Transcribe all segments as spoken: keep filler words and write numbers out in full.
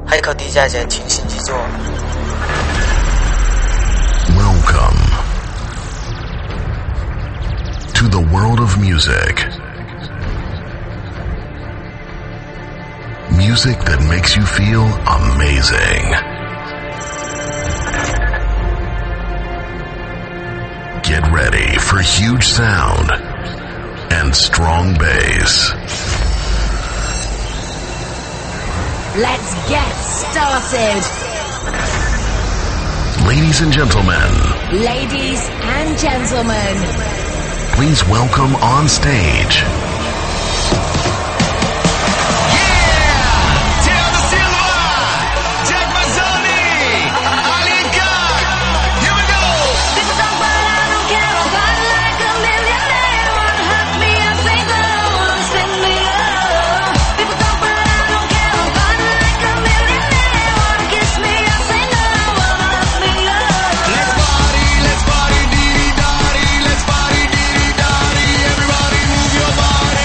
黑客低价钱，请新机座。 Welcome to the world of music. Music that makes you feel amazing. Get ready for huge sound and strong bass. Let's get started. Ladies and gentlemen. Ladies and gentlemen. Please welcome on stage. Everybody move your body.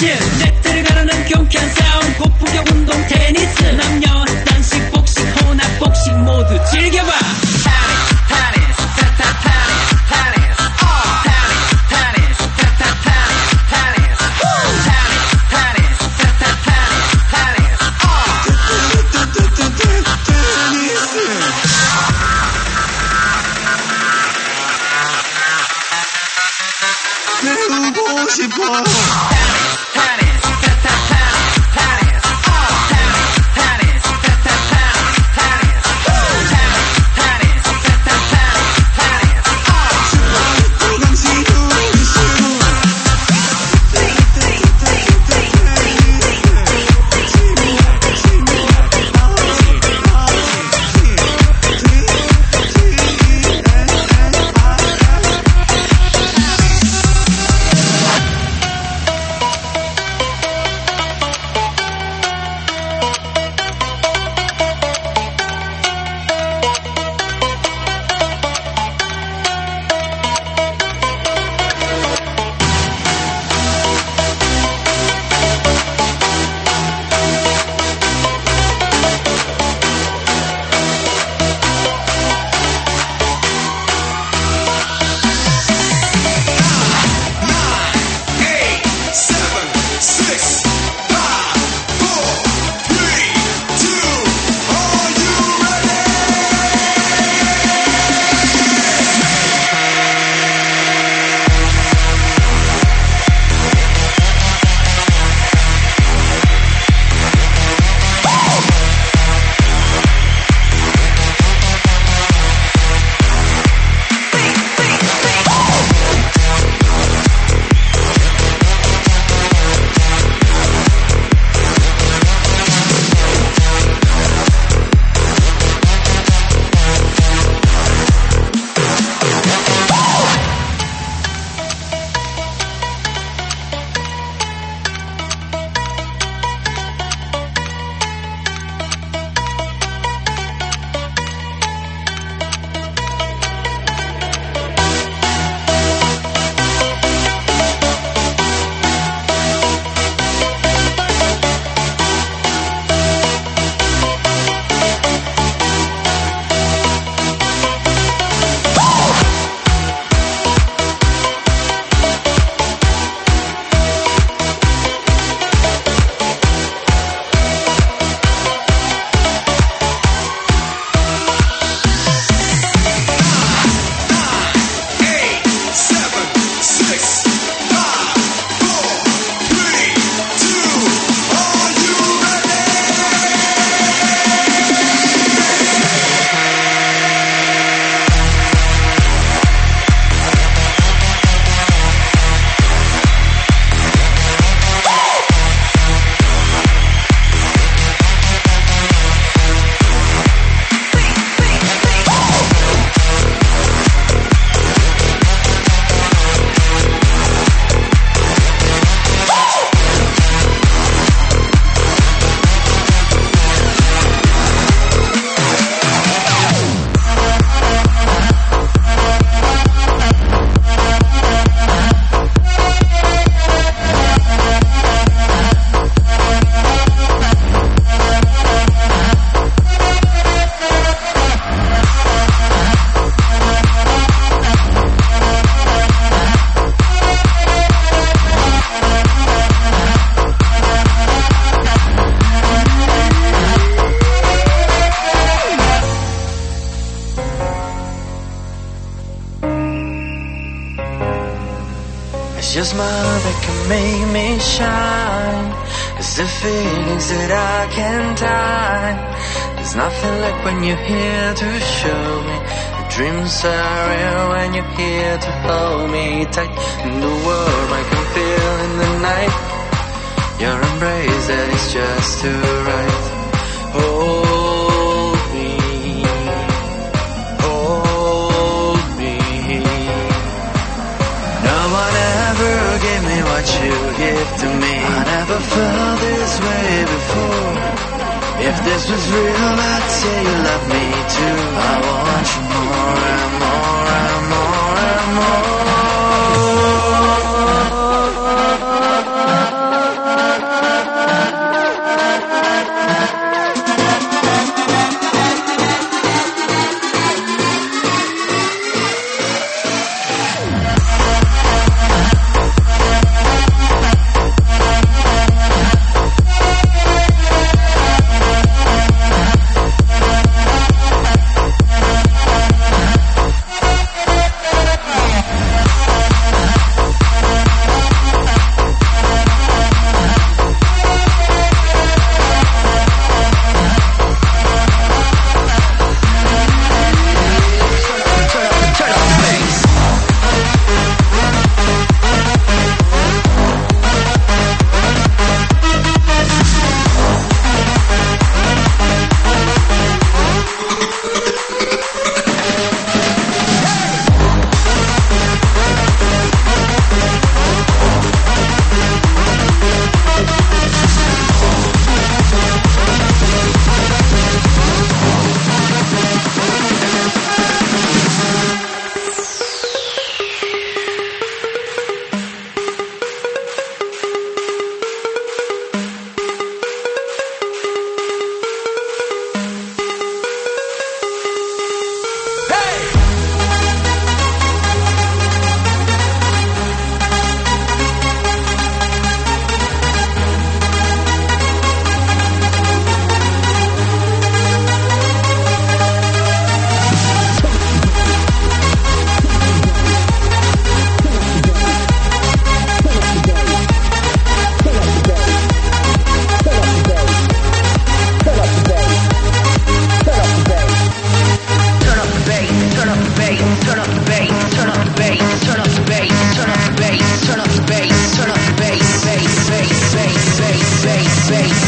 댄스 랩들을 가르는 경쾌한 사운드 고품격 운동 테니스 남녀 단식 복식 혼합 복식 모두 즐겨봐 배우고 싶어 It's your smile that can make me shine. It's the feelings that I can't hide. There's nothing like when you're here to show me the dreams are real when you're here to hold me tight. In the world I can feel in the night your embrace that is just too right. Hold me, hold me. No one ever gave me what you give to me. I never felt this way before. If this was real, I'd say you love me too. I want you more and more and more and more.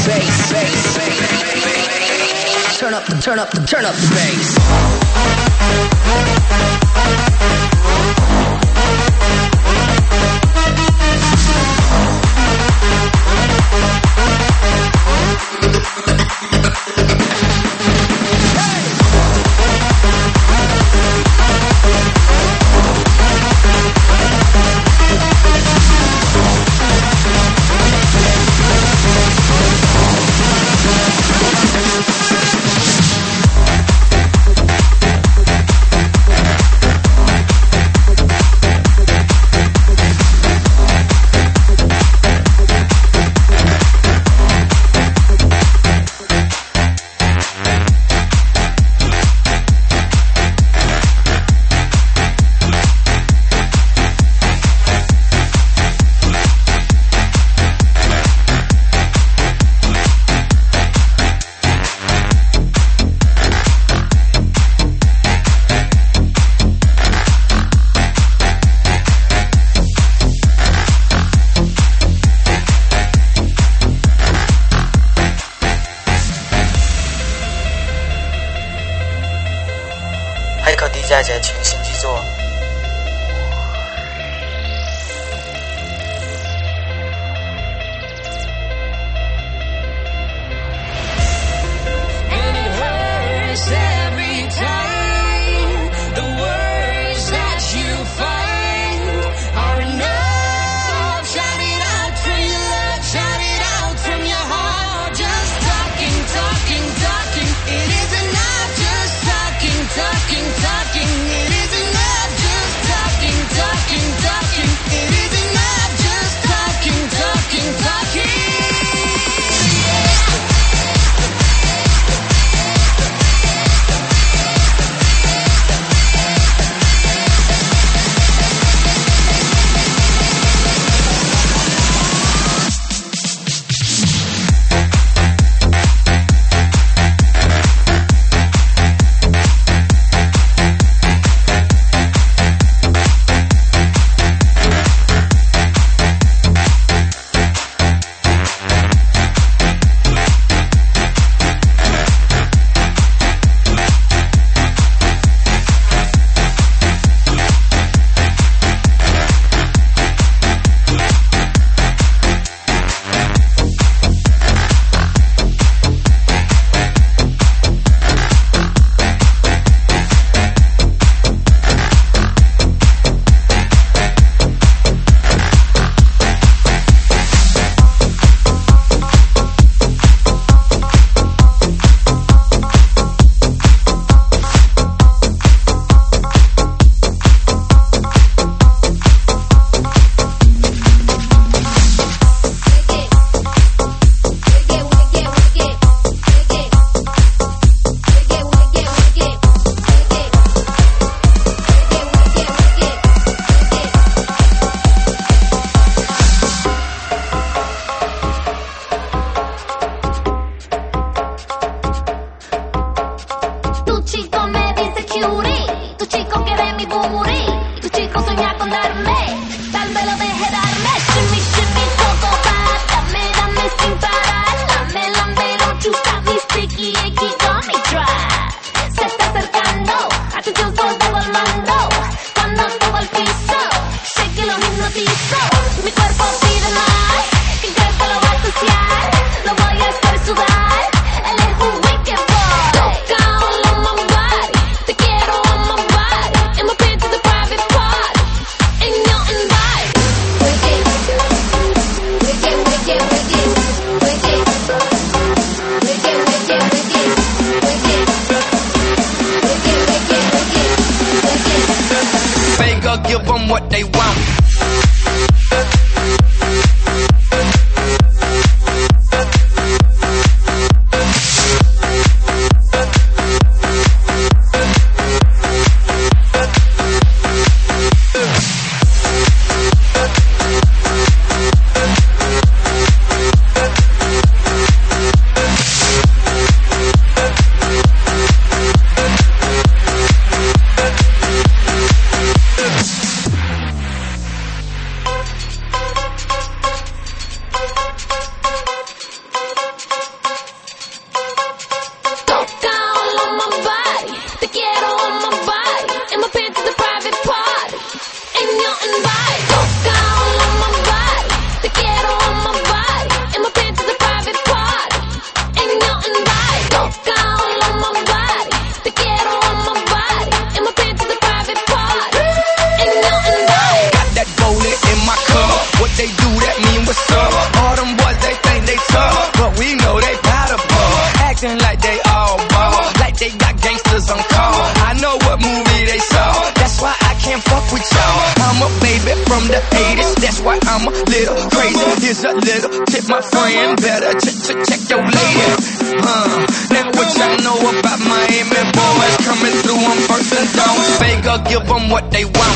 bass, bass, bass. Turn up the, turn up the, turn up the bass. 海口 D J 嘅全新之作。 Talking, talking, it isn't enough. tough, but we know they powder puff. Acting like they all ball, like they got gangsters on call. I know what movie they saw, that's why I can't fuck with y'all. I'm a baby from the eighties, that's why I'm a little crazy. Here's a little tip, my friend, better check, check, check your lady. Uh, now what y'all know about Miami boys coming through on first and don't fake or give them what they want.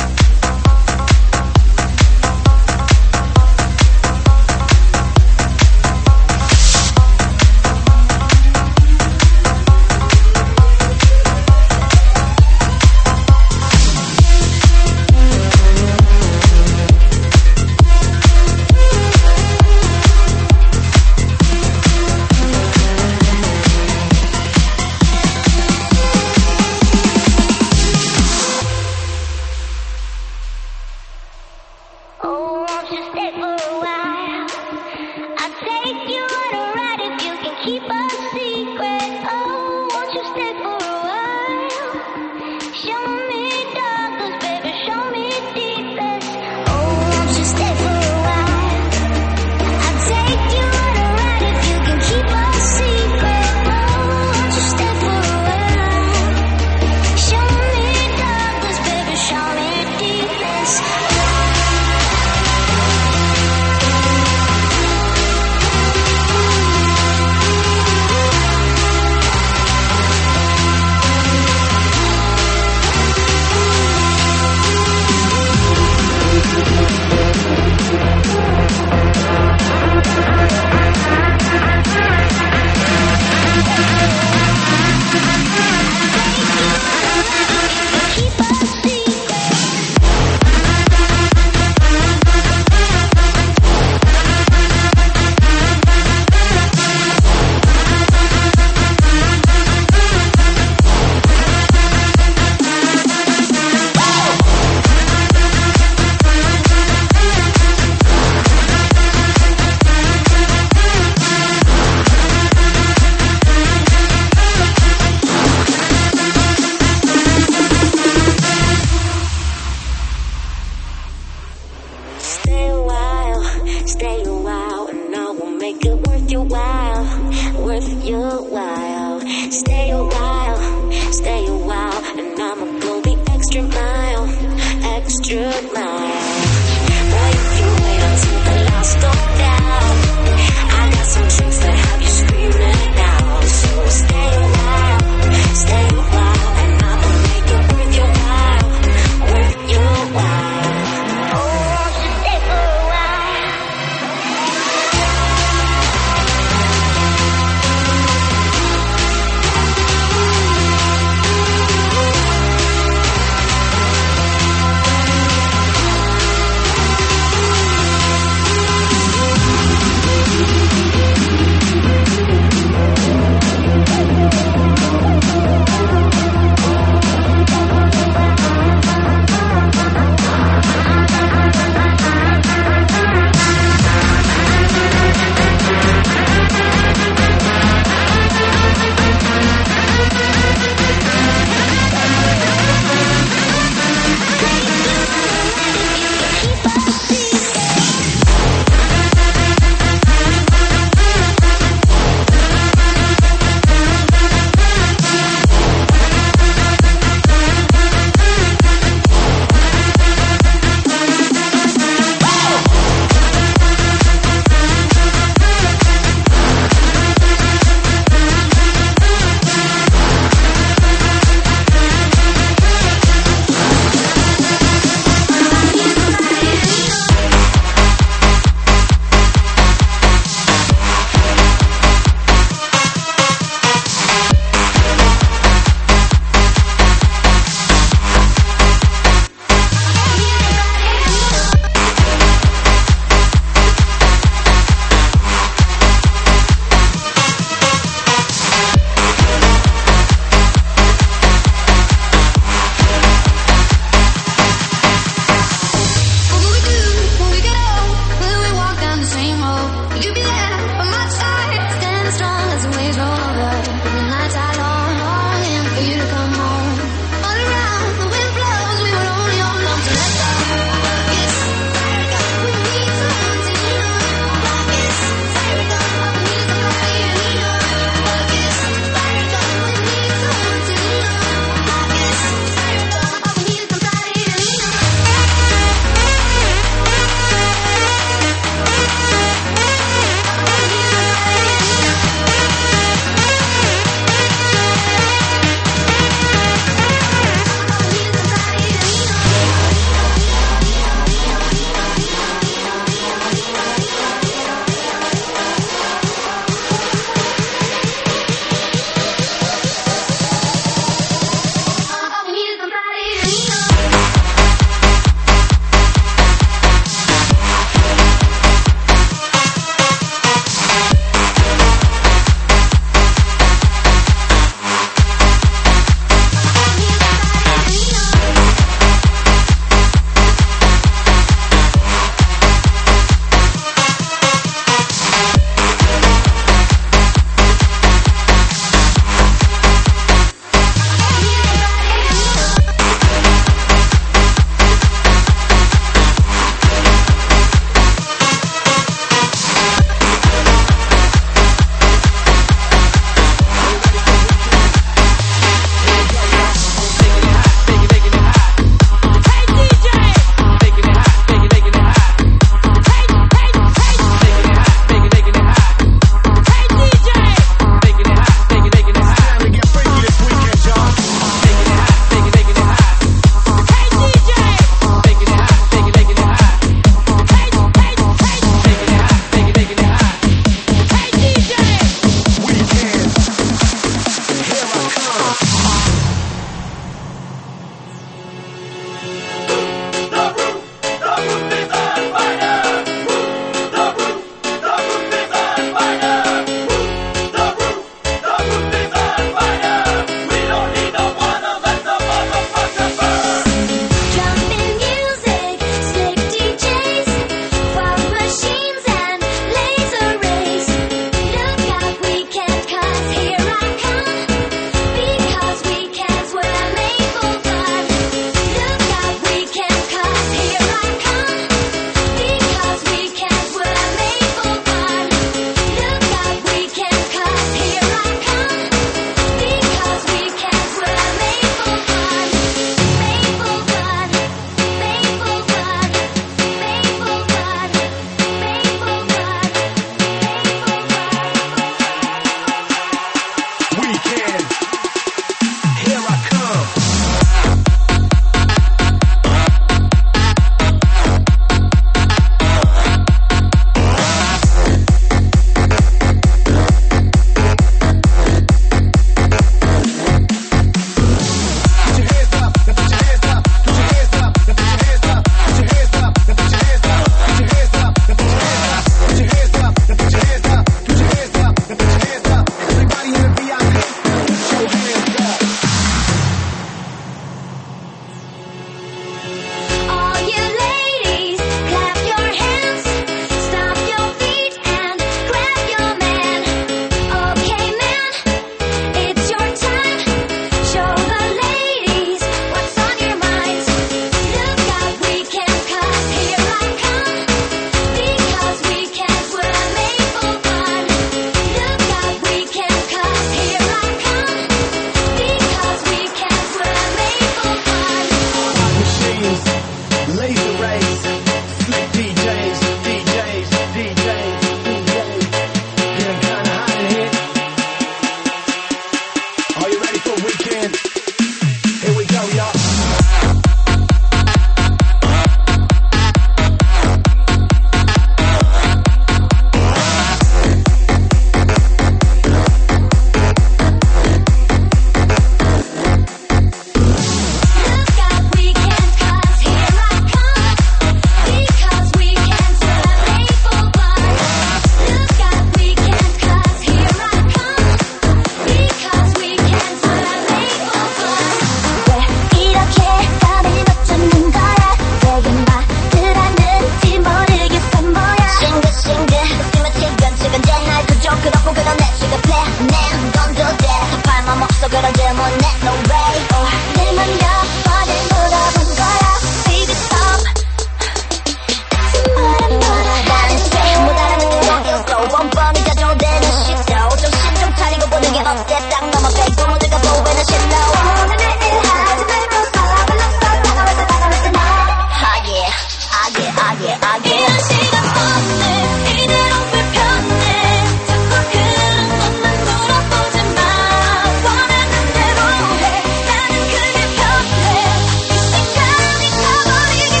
upstairs 딱 넘어 빼고 모두가 보이는 shit low 오늘 내일 하지 말고 살아봐 럭서 다가왔어 다가왔어 나 Ah yeah, ah yeah, ah yeah, ah yeah 이런 시간 없네 이대로 불편해 자꾸 그런 것만 물어보지 마 원하는 대로 해 나는 그게 편해 이 시간이 가버리기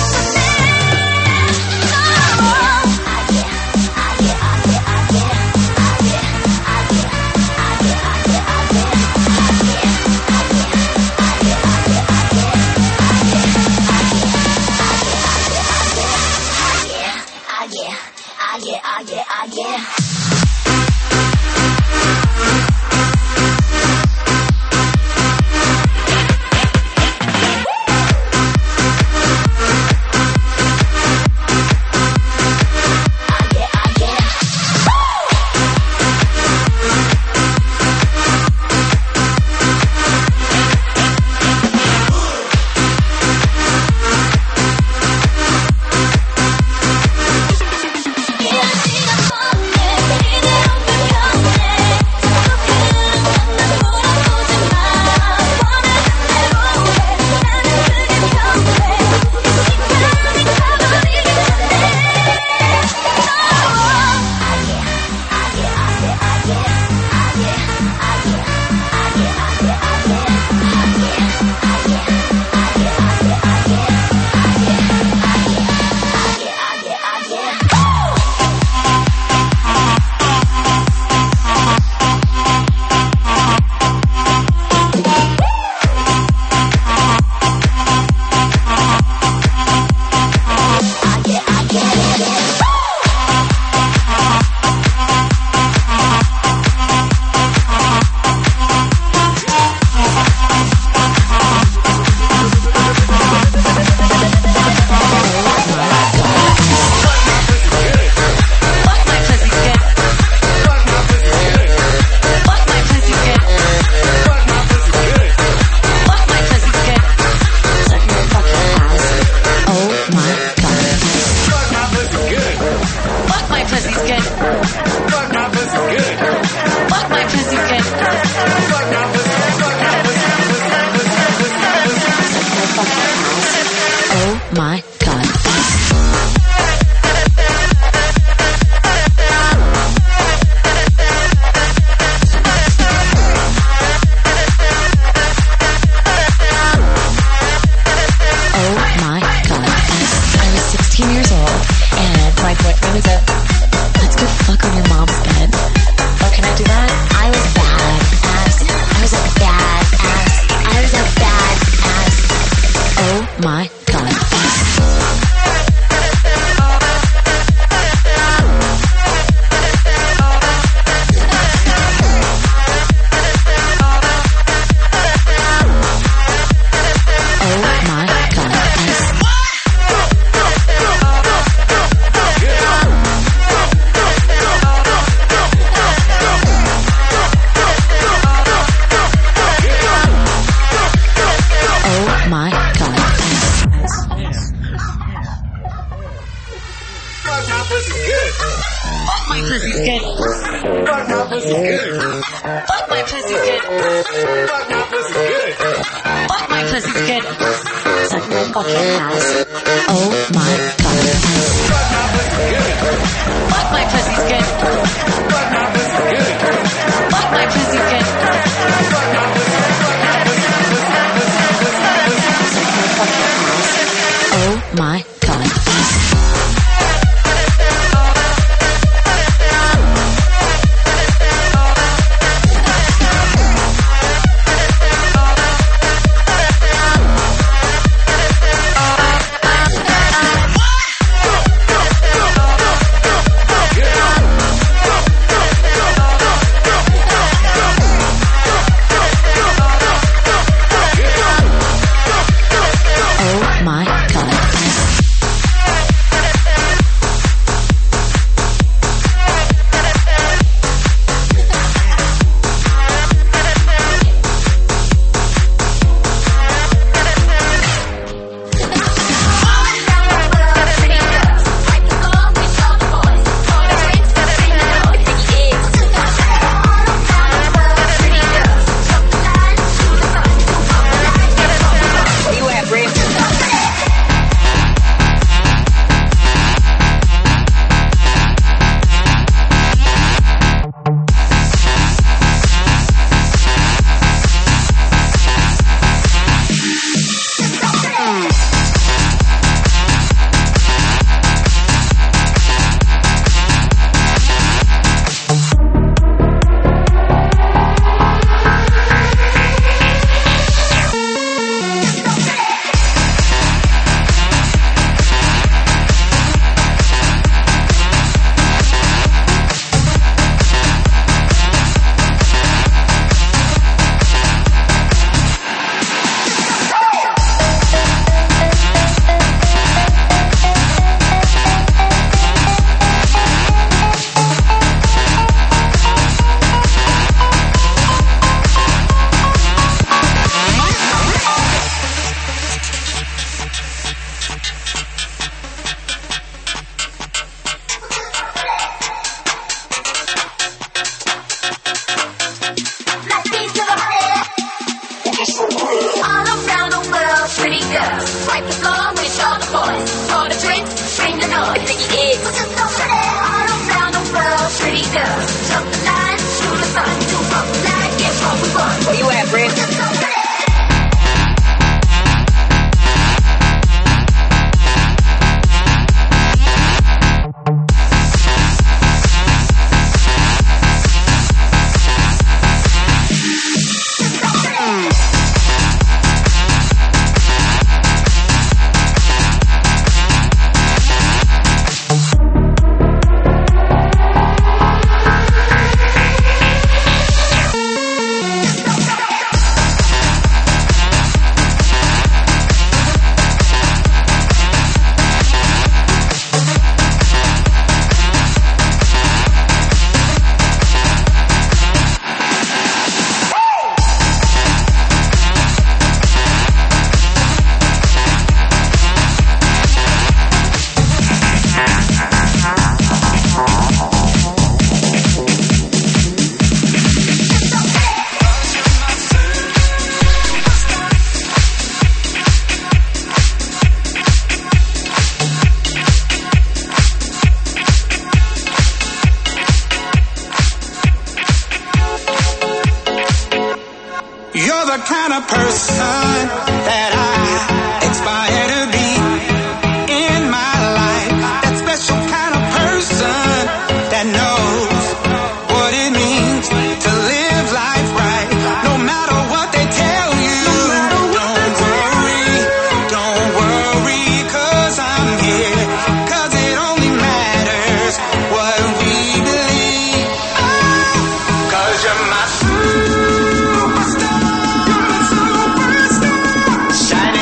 You're the kind of person that I aspire to be in my life. That special kind of person that knows what it means to live life right. No matter what they tell you, don't worry, don't worry, 'cause I'm here. 'Cause it only matters what we believe. Oh, 'cause you're my superstar. You're my superstar. Shining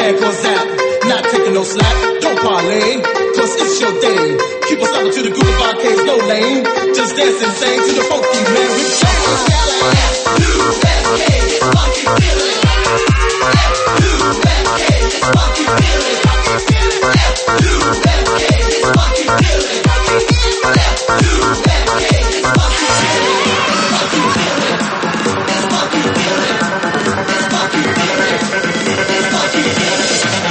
bag on zap. Not taking no slack, don't parlay, cause it's your day. Keep us up to the groove of arcades, no lane. Just dance and sing to the funky man with chains. U S A is funky feeling. U S A is funky feeling. U S A is funky feeling. U S A is funky feeling. Funky feeling. It's funky feeling. It's funky feeling. It's funky feeling.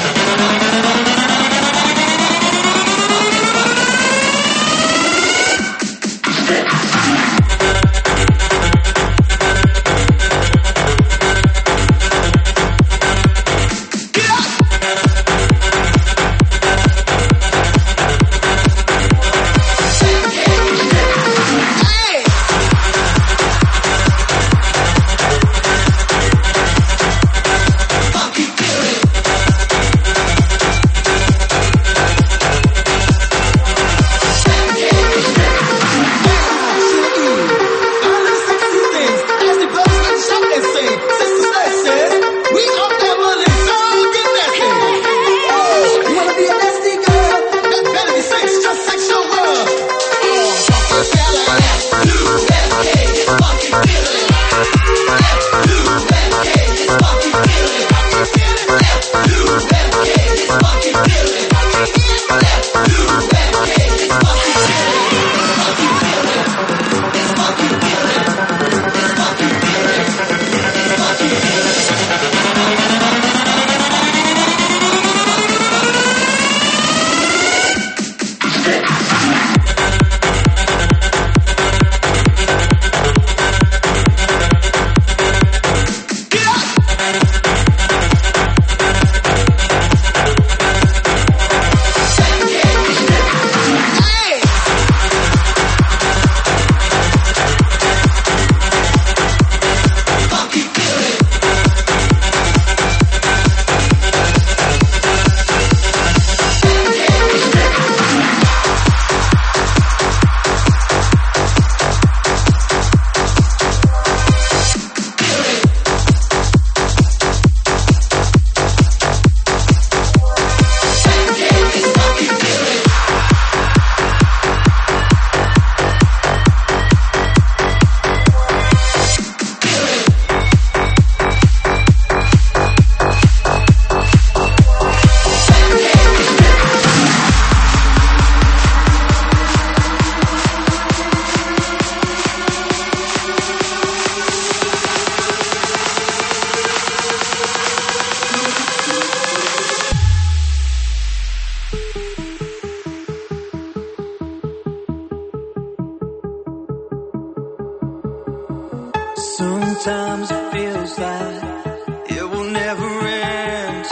Sometimes it feels like it will never end.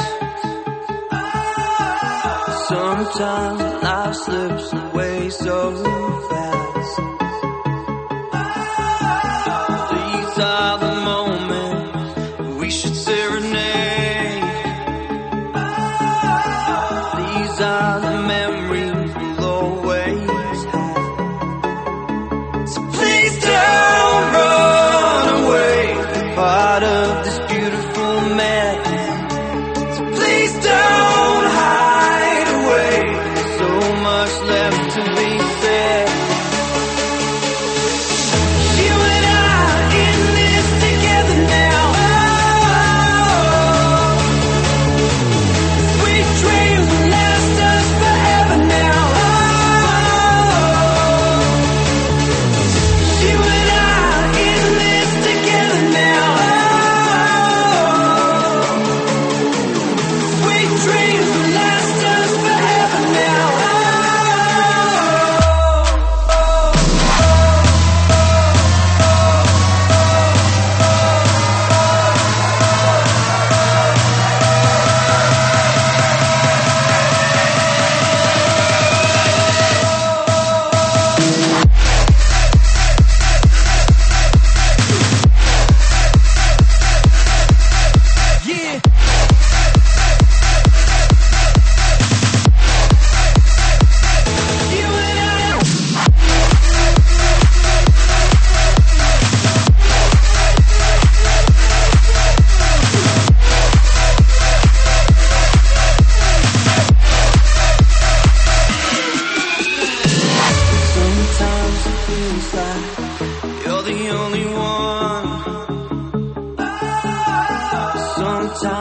Sometimes life slips away so fast. These are the moments we should serenade. These are the memories we'll always have. So please don't run away, part of this beautiful mess. So please don't hide away, so much left to be said.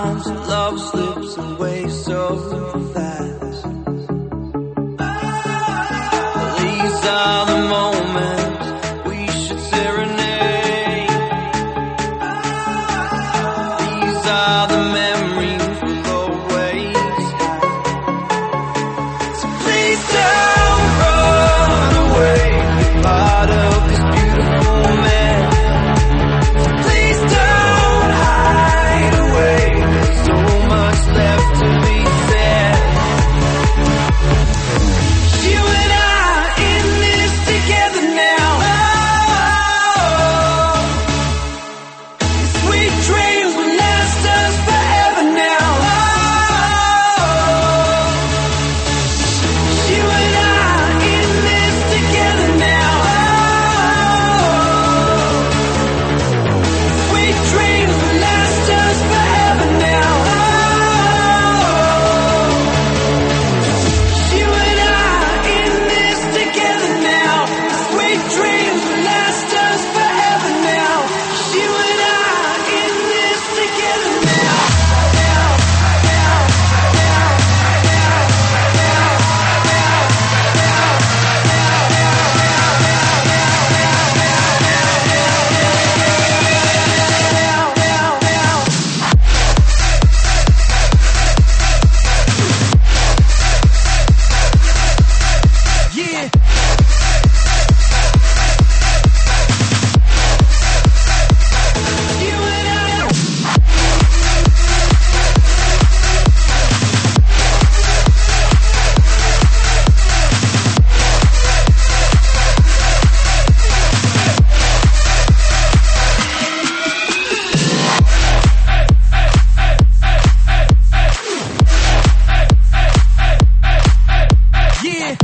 Sometimes love slips away so fast. These are the moments we should serenade. These are the memories we'll always have. So please don't run away, part of this beautiful man. So please don't hide away, there's so much left to be said. You and I in this together now. Oh, sweet dreams will last us forever now. Oh, you and I in this together now. Oh, sweet dreams will last us forever now. Oh, you and I in this together now. Sweet dreams will last us forever now. You and I in this together now. Yeah. You and I. Yeah.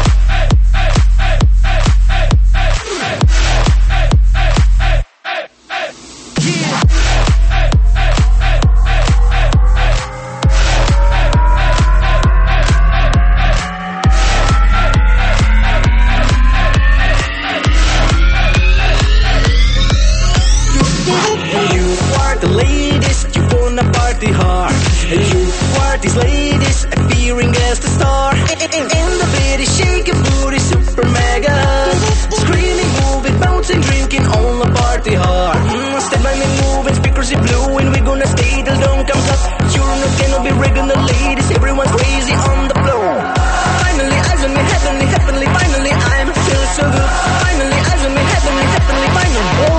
Yeah. You are the latest, you wanna party hard. And you are these ladies, appearing as the star. In the bitty, shaking booty, super mega. Screaming, moving, bouncing, drinking, on the party hard. Mm, step by me moving, speakers in blue, and we're gonna stay till dawn comes up. You're not gonna be regular ladies, everyone's crazy on the floor. Finally, eyes on me, heavenly, heavenly, finally, I'm feel so good. Finally, eyes on me, heavenly, heavenly, finally. Oh,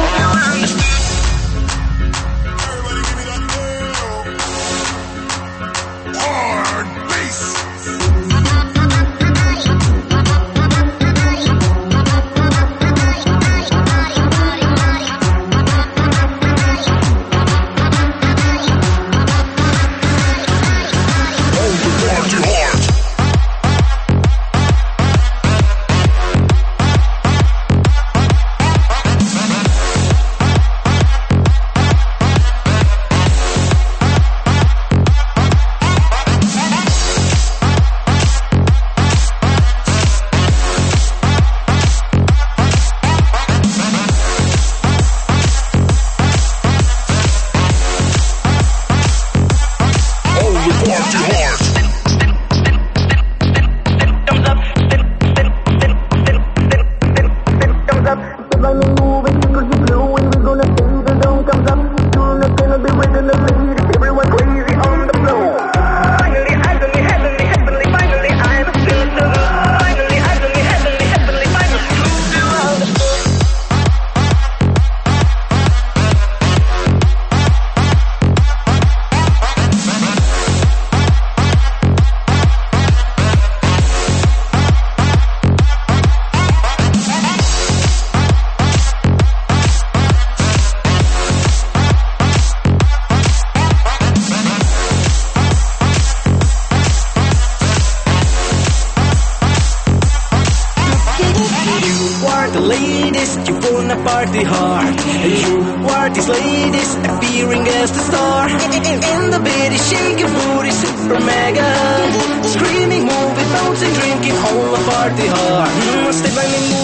party hard. And you are these ladies appearing as the star. In the bitty shaking booty super mega. Screaming, moving, bouncing, drinking, all the party hard. Mm, stay by me moving, speakers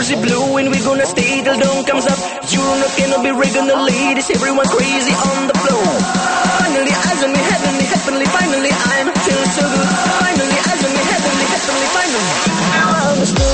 first it blue and we're gonna stay till dawn comes up. You're not gonna be regular ladies, everyone crazy on the floor. Finally, eyes on me, heavenly, heavenly, finally, I'm feeling so good. Finally, eyes on me, heavenly, heavenly, finally, I understood.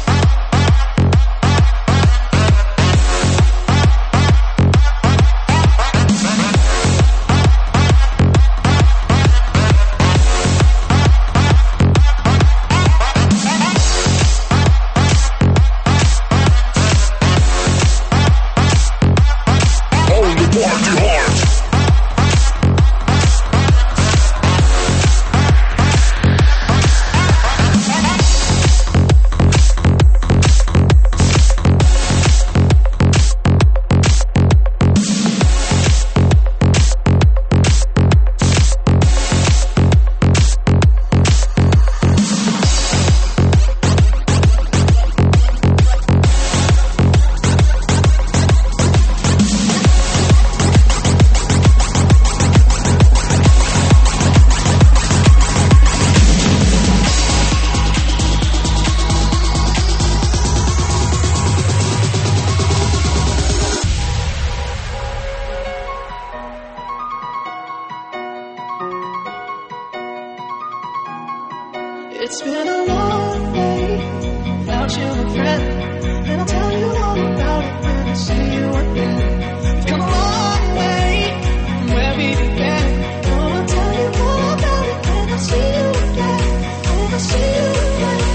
It's been a long day without you, my friend, and I'll tell you all about it when I see you again. We've come a long way from where we began. Oh, I'll tell you all about it when I see you again. When I see you again.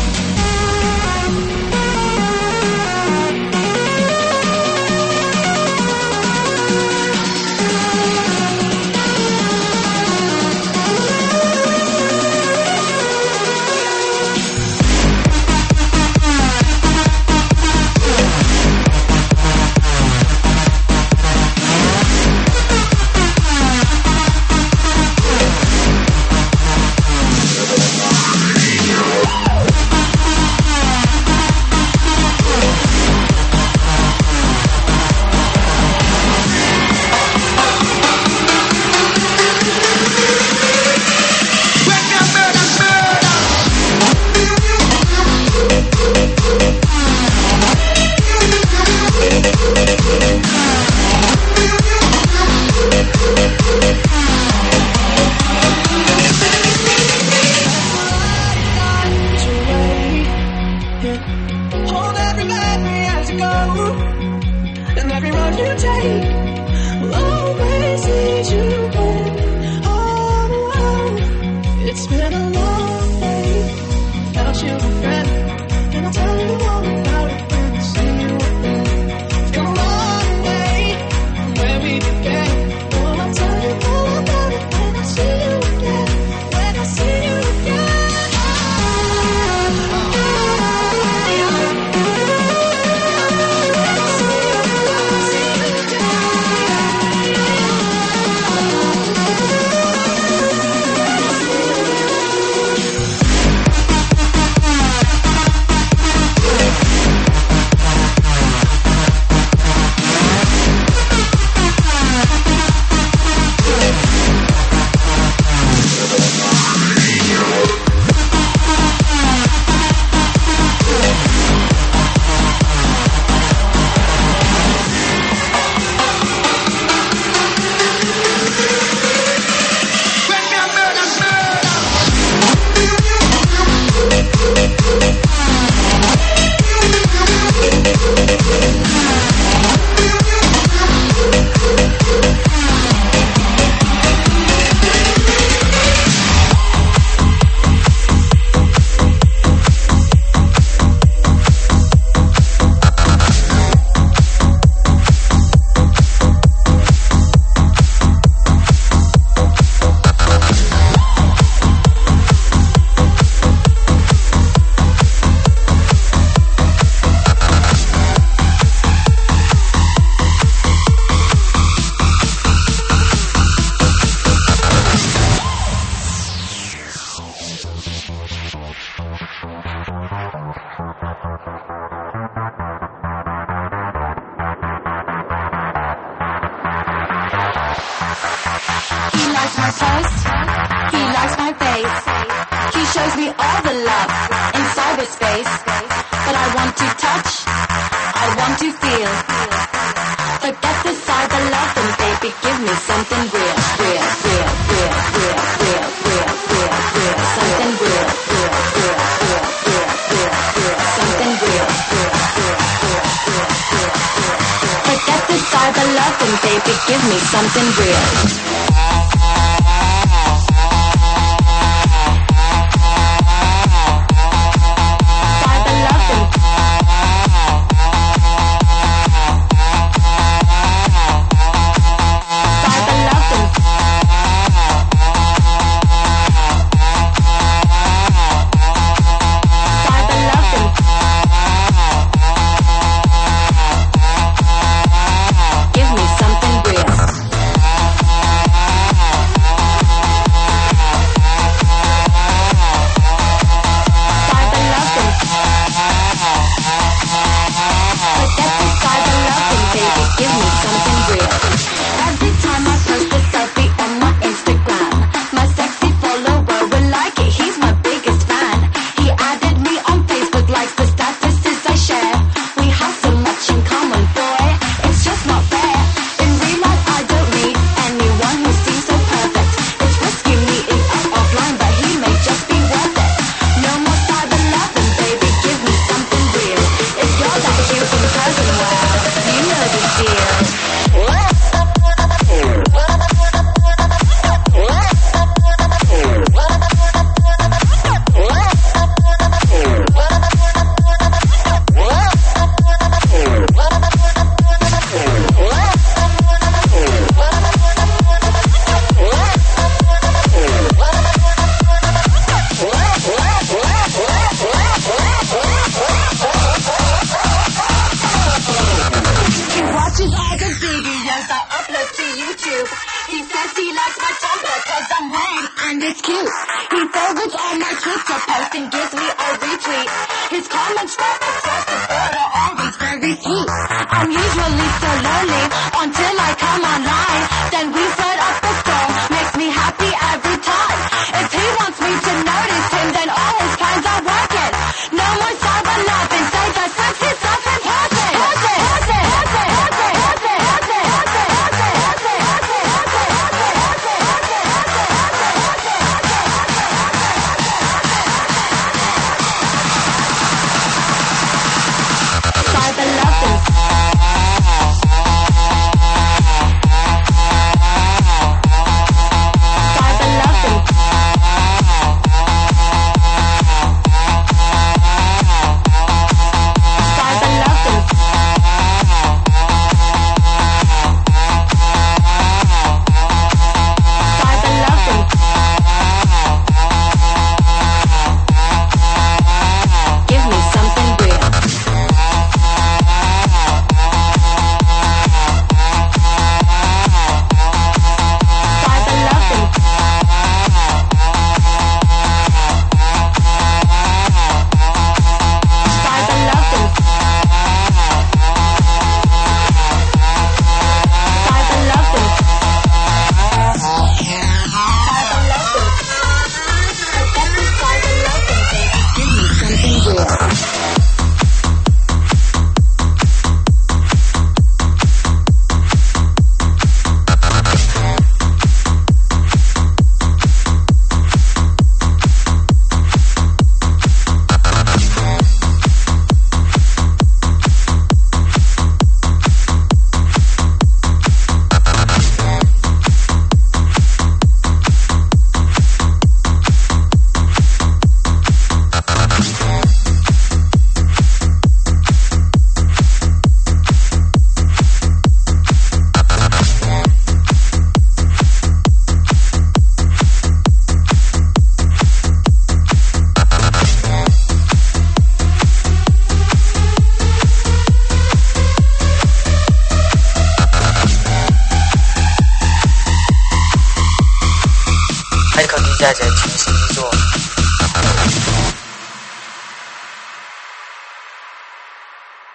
Hold every memory as you go, and every road you take will always lead you home. Oh, oh. It's been a long day without you, my friend, and I'll tell you all about it when I see you again. We've come a long way from where we began. Oh, I'll tell you all about it when I see you again. When I see you again. my pulse, he likes my face. He shows me all the love in cyberspace, but I want to talk something real. 还是靠 D 家姐请星星座。